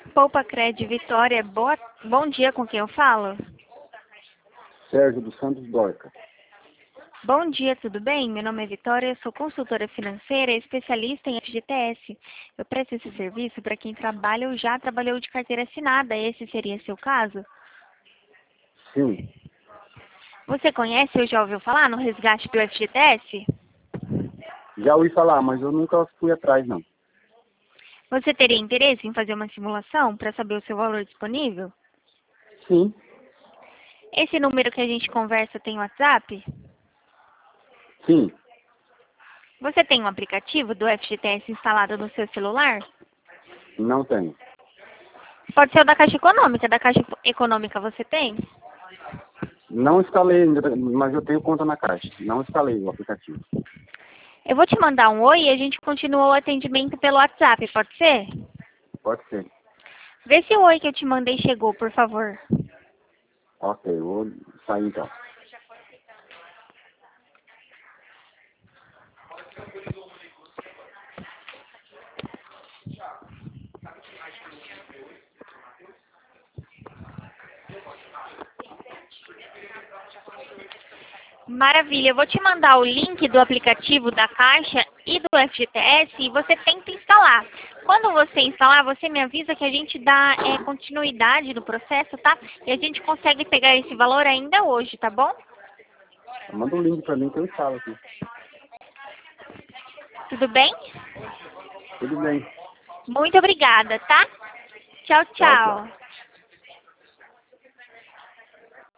Poupa Cred Vitória, bom dia, com quem eu falo? Sérgio dos Santos Dorca. Bom dia, tudo bem? Meu nome é Vitória, eu sou consultora financeira e especialista em FGTS. Eu presto esse serviço para quem trabalha ou já trabalhou de carteira assinada. Esse seria seu caso? Sim, Você conhece ou já ouviu falar no resgate do FGTS? já ouvi falar, mas eu nunca fui atrás, não. Você teria interesse em fazer uma simulação para saber o seu valor disponível? Sim, Esse número que a gente conversa tem WhatsApp? sim, Você tem um aplicativo do FGTS instalado no seu celular? não tenho. Pode ser o da Caixa Econômica. Da Caixa Econômica você tem? Não instalei ainda, mas eu tenho conta na Caixa. Não instalei o aplicativo. Eu vou te mandar um oi e a gente continua o atendimento pelo WhatsApp, pode ser? Pode ser. Vê se o oi que eu te mandei chegou, por favor. Ok, eu vou sair então. Maravilha, eu vou te mandar o link do aplicativo da Caixa e do FGTS e você tenta instalar. Quando você instalar, você me avisa que a gente dá continuidade no processo, tá? E a gente consegue pegar esse valor ainda hoje, tá bom? Manda um link pra mim que eu instalo aqui. Tudo bem? Tudo bem. Muito obrigada, tá? Tchau, Tchau, tchau. tchau.